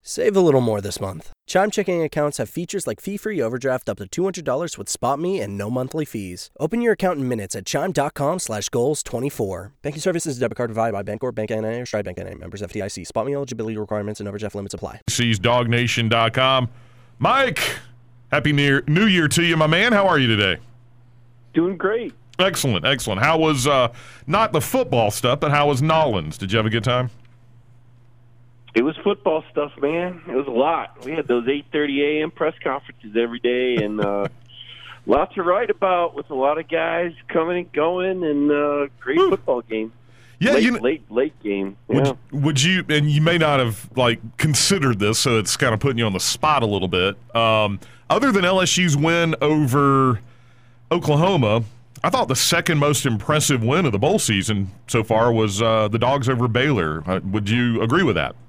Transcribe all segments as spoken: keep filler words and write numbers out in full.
Save a little more this month. Chime checking accounts have features like fee-free overdraft up to two hundred dollars with SpotMe and no monthly fees. Open your account in minutes at chime.com slash goals 24. Banking services and debit card provided by Bancorp, Bank N A, or Stride Bank N A. Members F D I C. SpotMe eligibility requirements and overdraft limits apply. Sees dog nation dot com. Mike, happy New Year to you, my man. How are you today? Doing great. Excellent, excellent. How was, uh, not the football stuff, but how was Nollins? Did you have a good time? It was football stuff, man. It was a lot. We had those eight thirty a.m. press conferences every day, and uh, lots to write about with a lot of guys coming and going, and uh, great Ooh. football game. Yeah, late, you know, late, late game. Would, yeah. would you? And you may not have like considered this, so it's kind of putting you on the spot a little bit. Um, other than L S U's win over Oklahoma, I thought the second most impressive win of the bowl season so far was uh, the Dogs over Baylor. Uh, would you agree with that?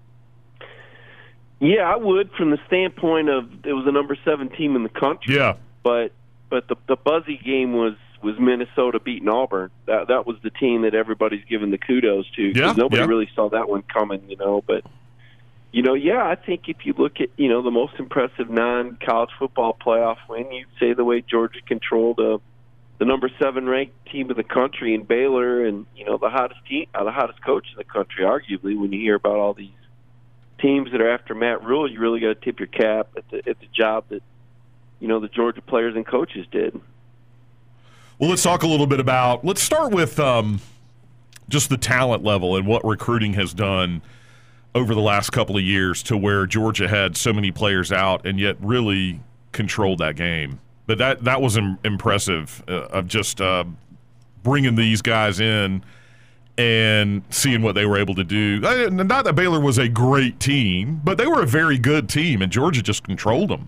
Yeah, I would, from the standpoint of it was the number seven team in the country. Yeah, but but the the buzzy game was, was Minnesota beating Auburn. That that was the team that everybody's giving the kudos to. Yeah, nobody yeah. really saw that one coming, you know. But you know, yeah, I think if you look at you know the most impressive non-college football playoff win, you'd say the way Georgia controlled a, the number seven ranked team in the country in Baylor, and you know the hottest team, uh, the hottest coach in the country, arguably. When you hear about all these teams that are after Matt Rule, you really got to tip your cap at the at the job that you know the Georgia players and coaches did. Well, let's talk a little bit about. Let's start with um, just the talent level and what recruiting has done over the last couple of years to where Georgia had so many players out and yet really controlled that game. But that that was im- impressive uh, of just uh, bringing these guys in and seeing what they were able to do. Not that Baylor was a great team, but they were a very good team, and Georgia just controlled them.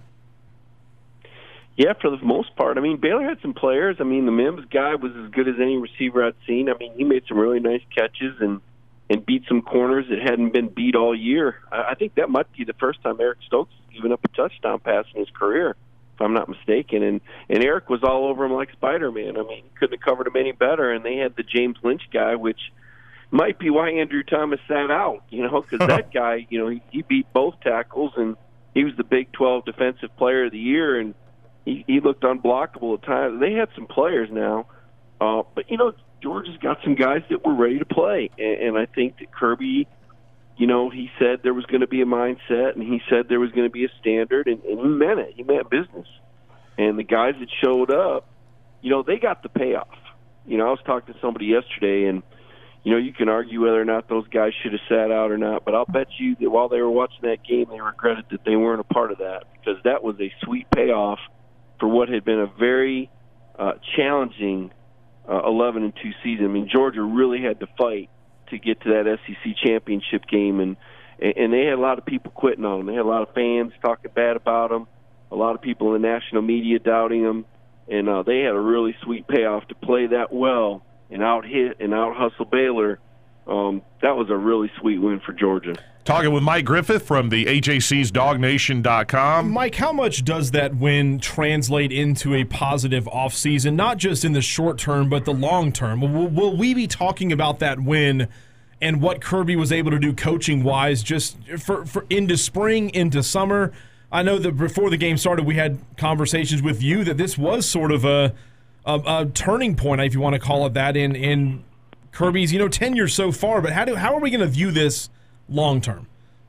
Yeah, for the most part. I mean, Baylor had some players. I mean, the Mims guy was as good as any receiver I'd seen. I mean, he made some really nice catches and, and beat some corners that hadn't been beat all year. I, I think that might be the first time Eric Stokes has given up a touchdown pass in his career, if I'm not mistaken. And, and Eric was all over him like Spider-Man. I mean, he couldn't have covered him any better. And they had the James Lynch guy, which might be why Andrew Thomas sat out, you know, because that guy, you know, he, he beat both tackles, and he was the Big twelve Defensive Player of the Year, and he, he looked unblockable at times. They had some players now, uh, but, you know, Georgia's got some guys that were ready to play, and, and I think that Kirby, you know, he said there was going to be a mindset, and he said there was going to be a standard, and, and he meant it. He meant business. And the guys that showed up, you know, they got the payoff. You know, I was talking to somebody yesterday, and, you know, you can argue whether or not those guys should have sat out or not, but I'll bet you that while they were watching that game, they regretted that they weren't a part of that, because that was a sweet payoff for what had been a very uh, challenging uh, eleven and two season. I mean, Georgia really had to fight to get to that S E C championship game, and and they had a lot of people quitting on them. They had a lot of fans talking bad about them, a lot of people in the national media doubting them, and uh, they had a really sweet payoff to play that well and out hit and out hustle Baylor. Um, that was a really sweet win for Georgia. Talking with Mike Griffith from the A J C's dog nation dot com. Mike, how much does that win translate into a positive offseason, not just in the short term, but the long term? Will, will we be talking about that win and what Kirby was able to do coaching-wise just for, for into spring, into summer? I know that before the game started, we had conversations with you that this was sort of a, a, a turning point, if you want to call it that, in, in Kirby's you know tenure so far. But how do how are we going to view this long term?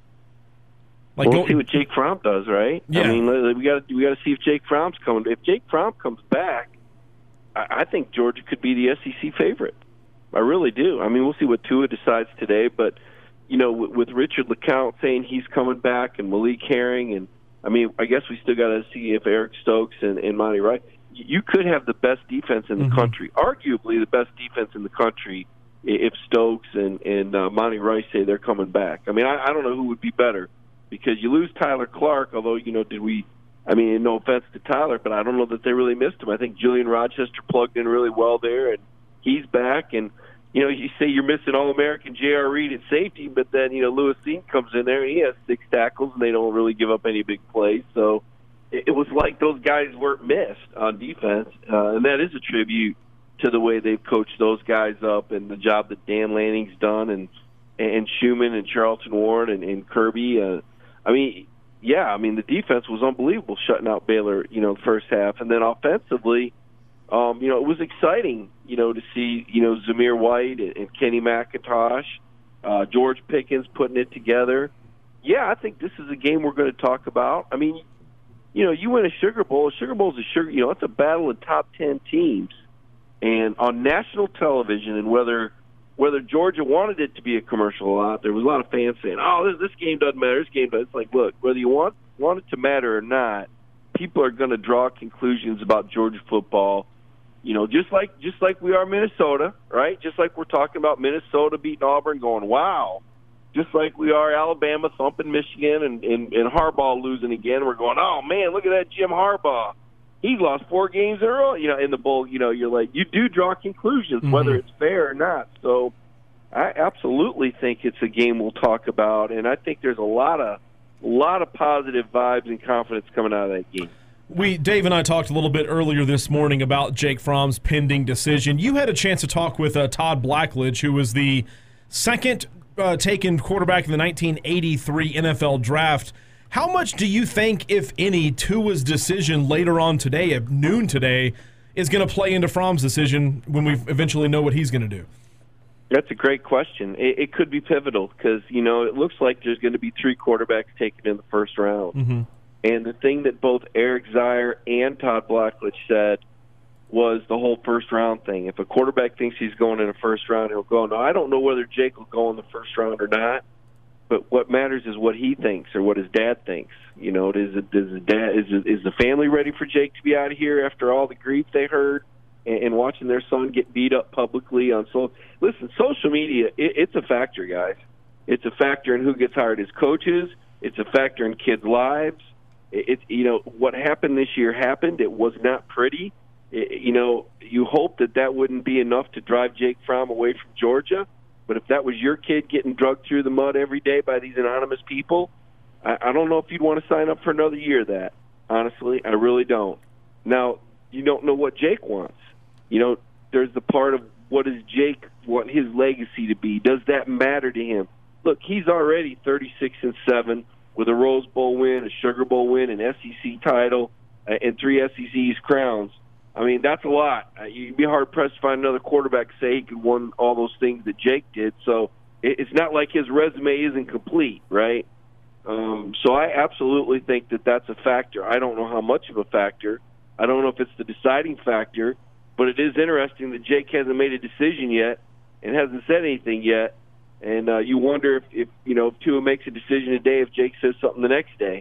Like, we'll see what Jake Fromm does, right? Yeah. I mean, we got we got to see if Jake Fromm's coming. If Jake Fromm comes back, I, I think Georgia could be the S E C favorite. I really do. I mean, we'll see what Tua decides today, but you know, with, with Richard LeCounte saying he's coming back and Malik Herring, and I mean, I guess we still got to see if Eric Stokes and, and Monty Rice. You could have the best defense in the mm-hmm. country, arguably the best defense in the country, if Stokes and and uh, Monty Rice say they're coming back. I mean, I, I don't know who would be better, because you lose Tyler Clark, although, you know, did we – I mean, no offense to Tyler, but I don't know that they really missed him. I think Julian Rochester plugged in really well there, and he's back. And, you know, you say you're missing All-American J R. Reed at safety, but then, you know, Lewis Dean comes in there, and he has six tackles, and they don't really give up any big plays. So it, it was like those guys weren't missed on defense, uh, and that is a tribute to the way they've coached those guys up and the job that Dan Lanning's done, and and Schumann and Charlton Warren and, and Kirby. Uh, I mean, yeah, I mean, the defense was unbelievable shutting out Baylor, you know, the first half. And then offensively, um, you know, it was exciting, you know, to see, you know, Zamir White and, and Kenny McIntosh, uh, George Pickens putting it together. Yeah, I think this is a game we're going to talk about. I mean, you know, you win a Sugar Bowl. A Sugar Bowl is a sugar, you know, it's a battle of top ten teams. And on national television, and whether whether Georgia wanted it to be a commercial a lot, there was a lot of fans saying, oh, this, this game doesn't matter, this game doesn't. It's like, look, whether you want, want it to matter or not, people are going to draw conclusions about Georgia football, you know, just like just like we are Minnesota, right? Just like we're talking about Minnesota beating Auburn going, wow. Just like we are Alabama thumping Michigan and, and, and Harbaugh losing again. We're going, oh, man, look at that Jim Harbaugh. He's lost four games in a row, you know, in the bowl. You know, you're like, you do draw conclusions, mm-hmm. whether it's fair or not. So I absolutely think it's a game we'll talk about, and I think there's a lot of a lot of positive vibes and confidence coming out of that game. We, Dave and I talked a little bit earlier this morning about Jake Fromm's pending decision. You had a chance to talk with uh, Todd Blackledge, who was the second uh, taken quarterback in the nineteen eighty-three N F L draft. How much do you think, if any, Tua's decision later on today, at noon today, is going to play into Fromm's decision when we eventually know what he's going to do? That's a great question. It, it could be pivotal because, you know, it looks like there's going to be three quarterbacks taken in the first round. Mm-hmm. And the thing that both Eric Zeier and Todd Blackledge said was the whole first-round thing. If a quarterback thinks he's going in the first round, he'll go. Now, I don't know whether Jake will go in the first round or not. But what matters is what he thinks or what his dad thinks. You know, is it, is his dad is is the family ready for Jake to be out of here after all the grief they heard and, and watching their son get beat up publicly on so? Listen, social media it, it's a factor, guys. It's a factor in who gets hired as coaches. It's a factor in kids' lives. It's it, you know what happened this year happened. It was not pretty. It, you know, you hope that that wouldn't be enough to drive Jake Fromm away from Georgia. But if that was your kid getting drugged through the mud every day by these anonymous people, I, I don't know if you'd want to sign up for another year of that. Honestly, I really don't. Now, you don't know what Jake wants. You know, there's the part of what does Jake want his legacy to be? Does that matter to him? Look, he's already thirty-six and seven with a Rose Bowl win, a Sugar Bowl win, an S E C title, uh, and three S E C East crowns. I mean, that's a lot. Uh, you'd be hard-pressed to find another quarterback say he could won all those things that Jake did. So it, it's not like his resume isn't complete, right? Um, so I absolutely think that that's a factor. I don't know how much of a factor. I don't know if it's the deciding factor, but it is interesting that Jake hasn't made a decision yet and hasn't said anything yet. And uh, you wonder if, if, you know, if Tua makes a decision today, if Jake says something the next day.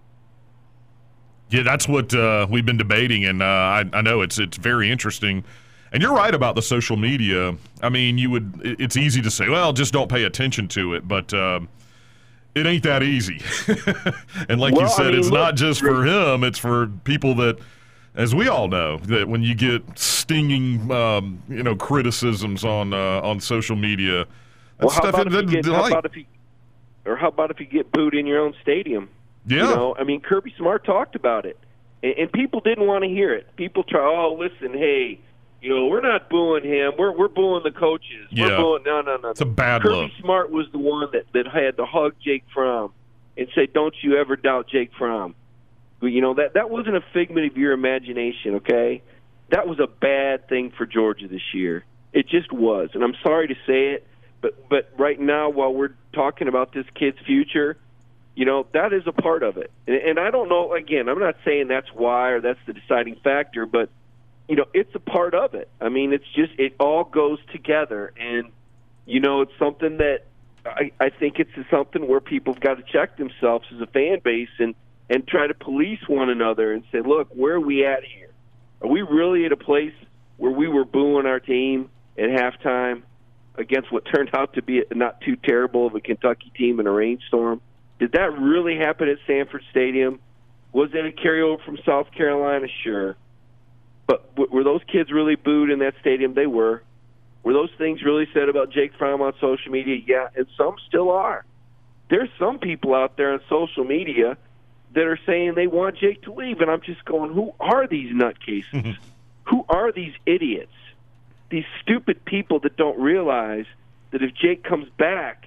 Yeah, that's what uh, we've been debating, and uh, I, I know it's it's very interesting. And you're right about the social media. I mean, you would it's easy to say, well, just don't pay attention to it, but uh, it ain't that easy. And like well, you said, I mean, it's look, not just for him; it's for people that, as we all know, that when you get stinging, um, you know, criticisms on uh, on social media, well, how about, that, if you get, how about if you, or how about if you get booed in your own stadium? Yeah. You know, I mean, Kirby Smart talked about it, and, and people didn't want to hear it. People try, oh, listen, hey, you know, we're not booing him. We're we're booing the coaches. We're yeah. booing, no, no, no. It's a bad Kirby look. Smart was the one that, that had to hug Jake Fromm and say, don't you ever doubt Jake Fromm. But, you know, that, that wasn't a figment of your imagination, okay? That was a bad thing for Georgia this year. It just was, and I'm sorry to say it, but but right now, while we're talking about this kid's future, you know, that is a part of it. And, and I don't know, again, I'm not saying that's why or that's the deciding factor, but, you know, it's a part of it. I mean, it's just, it all goes together. And, you know, it's something that I, I think it's something where people have got to check themselves as a fan base and, and try to police one another and say, look, where are we at here? Are we really at a place where we were booing our team at halftime against what turned out to be not too terrible of a Kentucky team in a rainstorm? Did that really happen at Sanford Stadium? Was it a carryover from South Carolina? Sure. But w- were those kids really booed in that stadium? They were. Were those things really said about Jake Fromm on social media? Yeah, and some still are. There's some people out there on social media that are saying they want Jake to leave, and I'm just going, who are these nutcases? Who are these idiots? These stupid people that don't realize that if Jake comes back,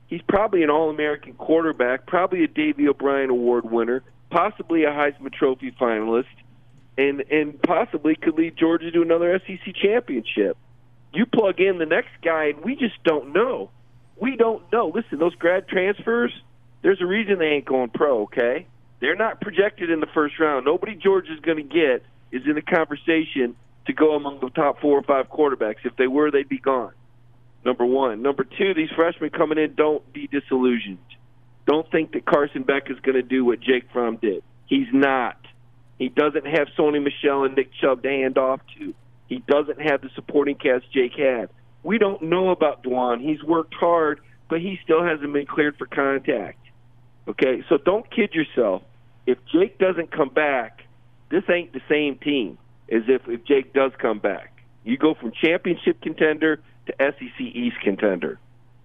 He's probably an All-American quarterback, probably a Davey O'Brien Award winner, possibly a Heisman Trophy finalist, and and possibly could lead Georgia to another S E C championship. You plug in the next guy, and we just don't know. We don't know. Listen, those grad transfers, there's a reason they ain't going pro, okay? They're not projected in the first round. Nobody Georgia's going to get is in the conversation to go among the top four or five quarterbacks. If they were, they'd be gone, number one. Number two, these freshmen coming in, don't be disillusioned. Don't think that Carson Beck is going to do what Jake Fromm did. He's not. He doesn't have Sony Michel and Nick Chubb to hand off to. He doesn't have the supporting cast Jake had. We don't know about Dwan. He's worked hard, but he still hasn't been cleared for contact. Okay, so don't kid yourself. If Jake doesn't come back, this ain't the same team as if, if Jake does come back. You go from championship contender to S E C East contender.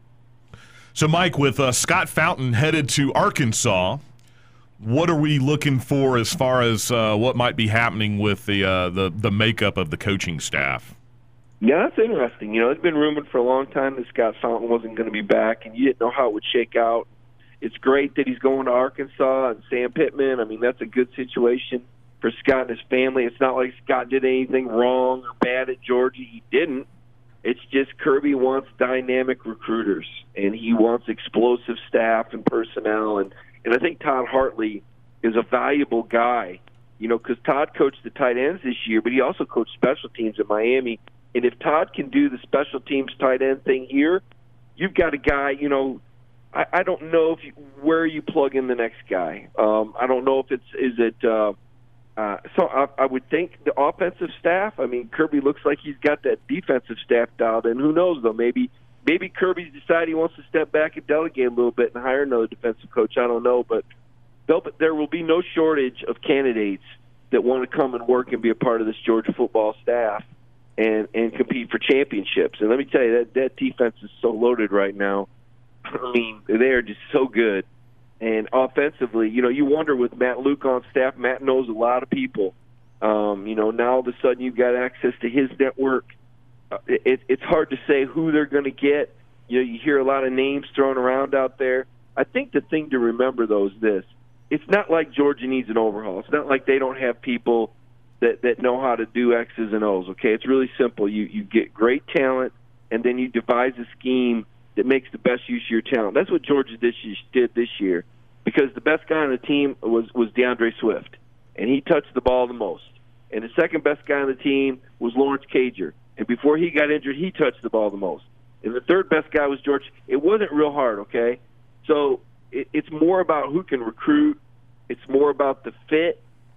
So, Mike, with uh, Scott Fountain headed to Arkansas, what are we looking for as far as uh, what might be happening with the, uh, the the makeup of the coaching staff? Yeah, that's interesting. You know, it's been rumored for a long time that Scott Fountain wasn't going to be back, and you didn't know how it would shake out. It's great that he's going to Arkansas and Sam Pittman. I mean, that's a good situation for Scott and his family. It's not like Scott did anything wrong or bad at Georgia. He didn't. It's just Kirby wants dynamic recruiters, and he wants explosive staff and personnel. And, and I think Todd Hartley is a valuable guy, you know, because Todd coached the tight ends this year, but he also coached special teams at Miami. And if Todd can do the special teams tight end thing here, you've got a guy, you know, I, I don't know if you, where you plug in the next guy. Um, I don't know if it's is it. Uh, uh, so I, I would think the offensive staff. I mean, Kirby looks like he's got that defensive staff dialed in. Who knows though? Maybe maybe Kirby's decided he wants to step back and delegate a little bit and hire another defensive coach. I don't know, but but there will be no shortage of candidates that want to come and work and be a part of this Georgia football staff and and compete for championships. And let me tell you, that that defense is so loaded right now. I mean, they are just so good. And offensively, you know, you wonder with Matt Luke on staff, Matt knows a lot of people. Um, you know, now all of a sudden you've got access to his network. Uh, it, it's hard to say who they're going to get. You know, you hear a lot of names thrown around out there. I think the thing to remember, though, is this. It's not like Georgia needs an overhaul. It's not like they don't have people that, that know how to do X's and O's, okay? It's really simple. You, you get great talent, and then you devise a scheme that makes the best use of your talent. That's what Georgia this year, did this year, because the best guy on the team was, was DeAndre Swift, and he touched the ball the most. And the second best guy on the team was Lawrence Cager, and before he got injured, he touched the ball the most. And the third best guy was George. It wasn't real hard, okay? So it, it's more about who can recruit. It's more about the fit,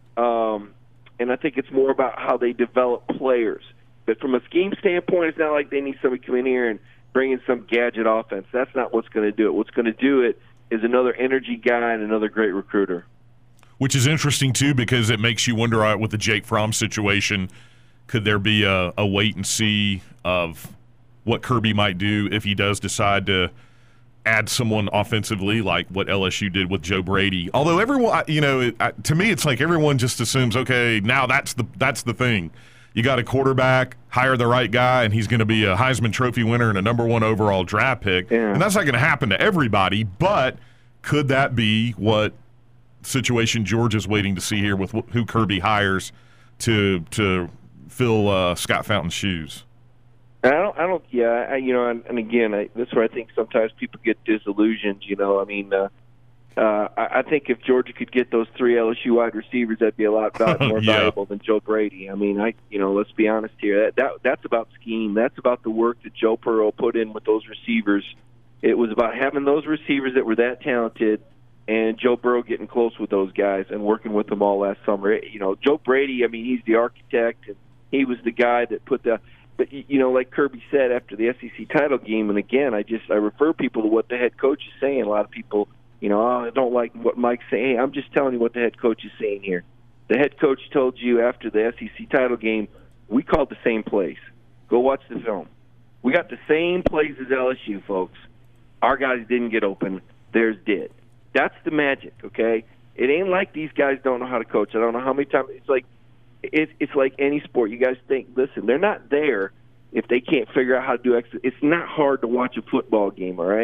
um, and I think it's more about how they develop players. But from a scheme standpoint, it's not like they need somebody to come in here and bring in some gadget offense. That's not what's going to do it. What's going to do it is another energy guy and another great recruiter. Which is interesting, too, because it makes you wonder uh, with the Jake Fromm situation, could there be a, a wait and see of what Kirby might do if he does decide to add someone offensively like what L S U did with Joe Brady? Although everyone, you know, it, to me it's like everyone just assumes, okay, now that's the that's the thing. You got a quarterback, hire the right guy, and he's going to be a Heisman Trophy winner and a number one overall draft pick. Yeah. And that's not going to happen to everybody, but could that be what situation Georgia's waiting to see here with who Kirby hires to to fill uh, Scott Fountain's shoes? I don't, I don't, yeah, I, you know, and, and again, I, that's where I think sometimes people get disillusioned, you know. I mean, uh, uh, I, I think if Georgia could get those three L S U wide receivers, that'd be a lot more yeah. valuable than Joe Brady. I mean, I, you know, let's be honest here. That, that that's about scheme. That's about the work that Joe Burrow put in with those receivers. It was about having those receivers that were that talented, and Joe Burrow getting close with those guys and working with them all last summer. You know, Joe Brady, I mean, he's the architect, and he was the guy that put the. But, you know, like Kirby said after the S E C title game, and again, I just I refer people to what the head coach is saying. A lot of people, you know, oh, I don't like what Mike's saying. Hey, I'm just telling you what the head coach is saying here. The head coach told you after the S E C title game, we called the same plays. Go watch the film. We got the same plays as L S U, folks. Our guys didn't get open. Theirs did. That's the magic, okay? It ain't like these guys don't know how to coach. I don't know how many times. It's like, It's, it's like any sport. You guys think, listen, they're not there if they can't figure out how to do X. It's not hard to watch a football game, all right?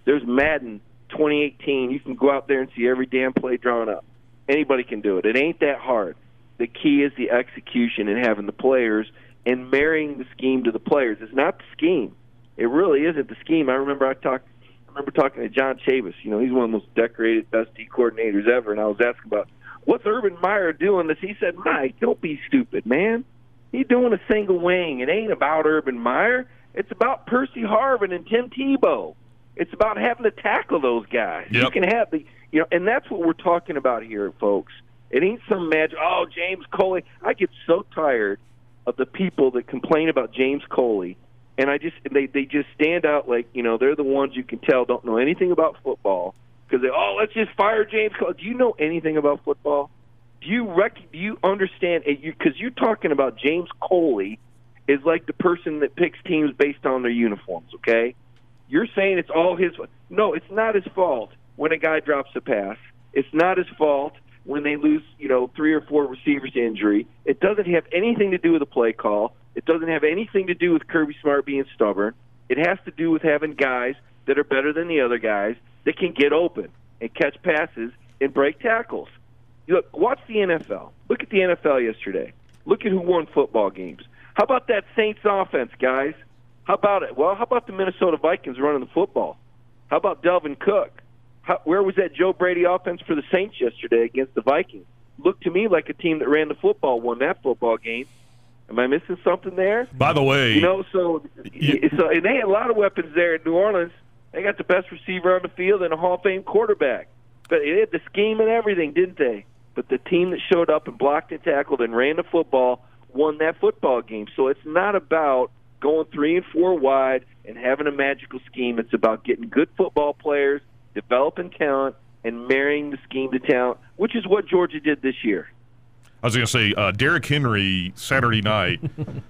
There's Madden twenty eighteen. You can go out there and see every damn play drawn up. Anybody can do it. It ain't that hard. The key is the execution and having the players and marrying the scheme to the players. It's not the scheme. It really isn't the scheme. I remember I talked. I remember talking to John Chavis. You know, he's one of the most decorated, best D coordinators ever, and I was asking about what's Urban Meyer doing this. He said, Mike, don't be stupid, man. He's doing a single wing. It ain't about Urban Meyer. It's about Percy Harvin and Tim Tebow. It's about having to tackle those guys. Yep. You can have the, you know, and that's what we're talking about here, folks. It ain't some magic. Oh, James Coley. I get so tired of the people that complain about James Coley, and I just they they just stand out like, you know, they're the ones you can tell don't know anything about football because they oh let's just fire James Coley. Do you know anything about football? Do you rec- do you understand? Because you, you're talking about James Coley is like the person that picks teams based on their uniforms. Okay, you're saying it's all his. No, it's not his fault when a guy drops a pass. It's not his fault when they lose, you know, three or four receivers to injury. It doesn't have anything to do with the play call. It doesn't have anything to do with Kirby Smart being stubborn. It has to do with having guys that are better than the other guys that can get open and catch passes and break tackles. You look, watch the N F L. Look at the N F L yesterday. Look at who won football games. How about that Saints offense, guys? How about it? Well, how about the Minnesota Vikings running the football? How about Delvin Cook? How, where was that Joe Brady offense for the Saints yesterday against the Vikings? Looked to me like a team that ran the football won that football game. Am I missing something there? By the way, you know, so so and they had a lot of weapons there in New Orleans. They got the best receiver on the field and a Hall of Fame quarterback. But they had the scheme and everything, didn't they? But the team that showed up and blocked and tackled and ran the football won that football game. So it's not about going three and four wide and having a magical scheme. It's about getting good football players, developing talent, and marrying the scheme to talent, which is what Georgia did this year. I was going to say, uh, Derrick Henry Saturday night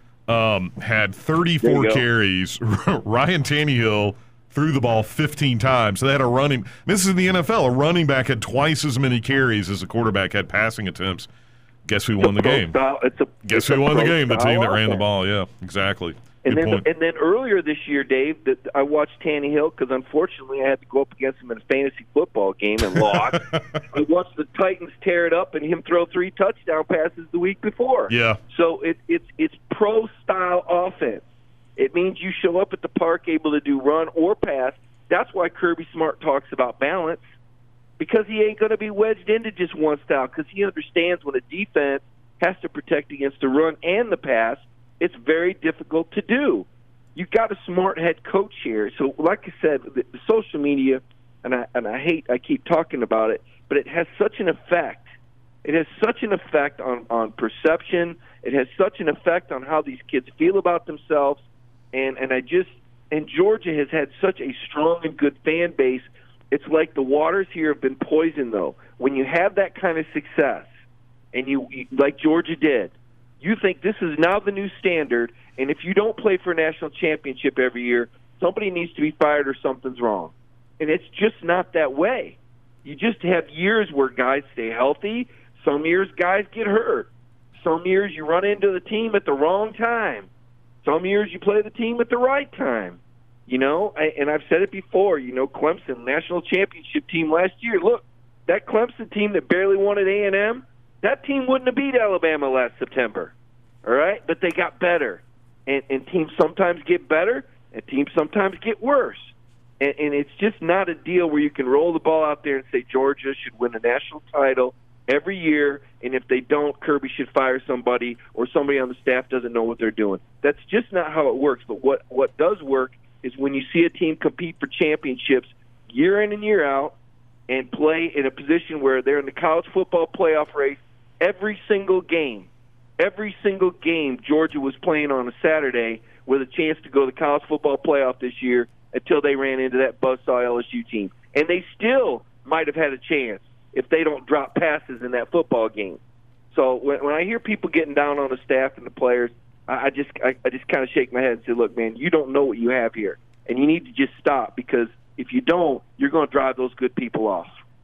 um, had thirty-four carries. Ryan Tannehill threw the ball fifteen times. So they had a running – this is in the N F L. A running back had twice as many carries as a quarterback had passing attempts. Guess who won the game? Style, it's a, Guess it's who won the game? The team that offense. ran the ball. Yeah, exactly. And Good then, point. and then earlier this year, Dave, that I watched Tannehill because unfortunately I had to go up against him in a fantasy football game and lost. I watched the Titans tear it up and him throw three touchdown passes the week before. Yeah. So it, it's it's pro style offense. It means you show up at the park able to do run or pass. That's why Kirby Smart talks about balance, because he ain't going to be wedged into just one style, because he understands when a defense has to protect against the run and the pass, it's very difficult to do. You've got a smart head coach here. So, like I said, the, the social media, and I and I hate I keep talking about it, but it has such an effect. It has such an effect on, on perception. It has such an effect on how these kids feel about themselves. And and I just and Georgia has had such a strong and good fan base. It's like the waters here have been poisoned, though. When you have that kind of success, and you like Georgia did, you think this is now the new standard, and if you don't play for a national championship every year, somebody needs to be fired or something's wrong. And it's just not that way. You just have years where guys stay healthy. Some years guys get hurt. Some years you run into the team at the wrong time. Some years you play the team at the right time. You know, and I've said it before, you know, Clemson, national championship team last year. Look, that Clemson team that barely won at A and M, that team wouldn't have beat Alabama last September, all right? But they got better. And, and teams sometimes get better, and teams sometimes get worse. And, and it's just not a deal where you can roll the ball out there and say Georgia should win a national title every year, and if they don't, Kirby should fire somebody or somebody on the staff doesn't know what they're doing. That's just not how it works. But what, what does work is when you see a team compete for championships year in and year out and play in a position where they're in the college football playoff race every single game. Every single game Georgia was playing on a Saturday with a chance to go to the college football playoff this year until they ran into that buzzsaw L S U team. And they still might have had a chance if they don't drop passes in that football game. So when, when I hear people getting down on the staff and the players, I, I just I, I just kind of shake my head and say, look, man, you don't know what you have here. And you need to just stop, because if you don't, you're going to drive those good people off.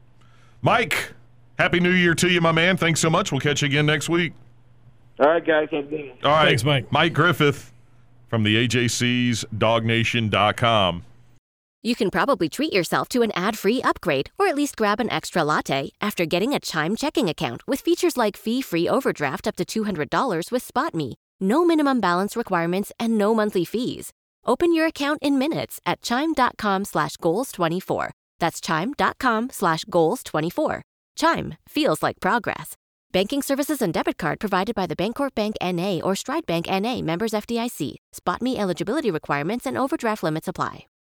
Mike, Happy New Year to you, my man. Thanks so much. We'll catch you again next week. All right, guys. Have a good one. All right. Thanks, Mike. Mike Griffith from the A J C's Dog Nation dot com. You can probably treat yourself to an ad-free upgrade or at least grab an extra latte after getting a Chime checking account with features like fee-free overdraft up to two hundred dollars with SpotMe. No minimum balance requirements and no monthly fees. Open your account in minutes at chime.com slash goals 24. That's chime.com slash goals 24. Chime feels like progress. Banking services and debit card provided by the Bancorp Bank N A or Stride Bank N A, members F D I C. SpotMe eligibility requirements and overdraft limits apply.